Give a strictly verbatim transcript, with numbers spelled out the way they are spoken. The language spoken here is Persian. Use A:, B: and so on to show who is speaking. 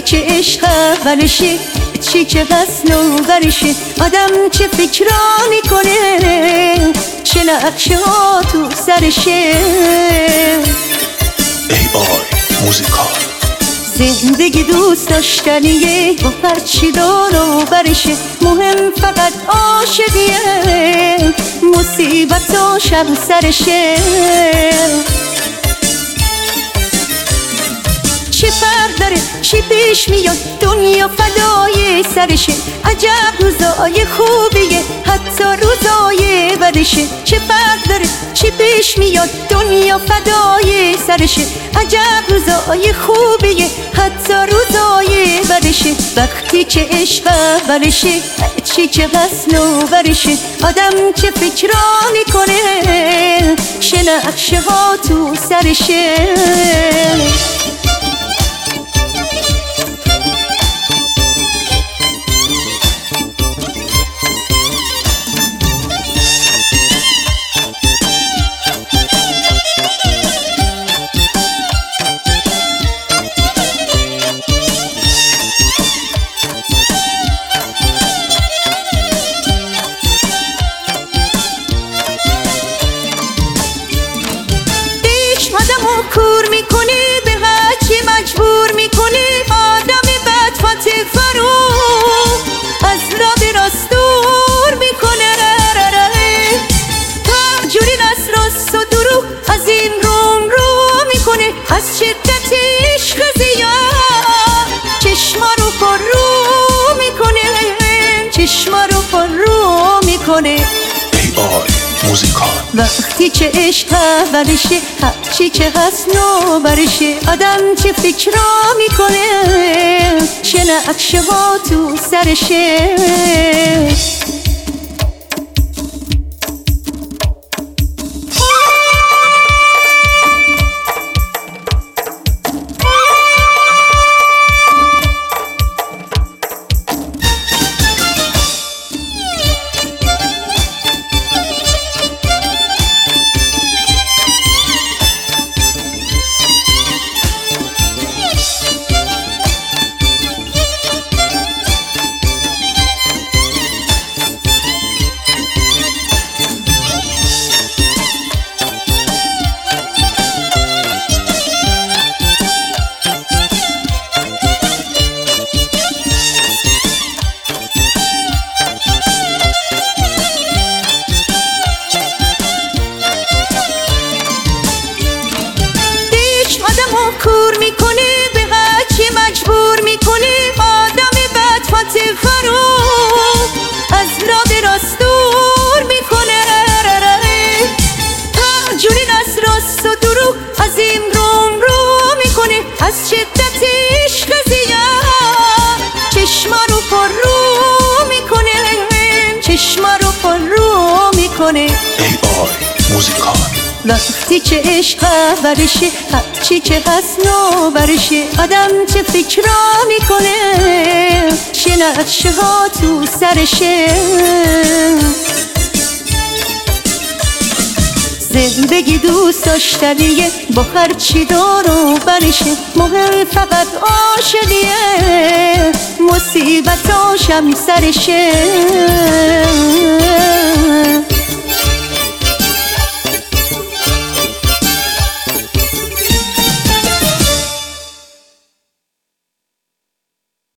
A: که عشق اولشه، چی که بس نوبرشه، آدم چه فکرا میکنه، چه نقشه ها تو سرشه.
B: ای آی موزیکال.
A: زندگی دوست داشتنیه، با هرچی دار و برشه، مهم فقط عاشقیه، مصیبتاش هم سرشه. چه فرق داره چی پیش میاد، دنیا فدای سرشه، عجب روزای خوبیه حتی روزای بدشه. چه فرق داره چی پیش میاد، دنیا فدای سرشه، عجب روزای خوبیه حتی روزای بدشه. وقتی که عشق اولشه، چی که بس نوبرشه، آدم چه فکرا میکنه، چه نقشه ها تو سرشه. آدمو کور میکنی، به هرچی مجبور میکنی، آدم بدفت فرو از را به راست دور میکنه. هر جوری از راست و دروغ از این روم رو میکنه، از شدت عشق زیاد چشما رو پر رو میکنه، چشما رو پر رو میکنه.
B: ای آی موزیکال.
A: وقتی که عشق اولشه، هرچی که هست نوبرشه، آدم چه فکرا میکنه، چه نقشه ها تو سرشه. آدمو کور میکنی، به هرچی مجبور میکنی، آدم بدفت فرو از را به راست دور میکنه. هر جوری از راست و دروغ از این روم رو میکنه، از شدت عشق زیاد چشما رو پر رو میکنه، چشما رو پر رو میکنه.
B: ای آی موزیکال.
A: وقتی که عشق اولشه، هرچی که هست نوبرشه، آدم چه فکرا میکنه، چه نقشه ها تو سرشه. زندگی دوست داشتنیه، با هرچی دار و برشه، مهم فقط عاشقیه، مصیبتاش هم سرشه.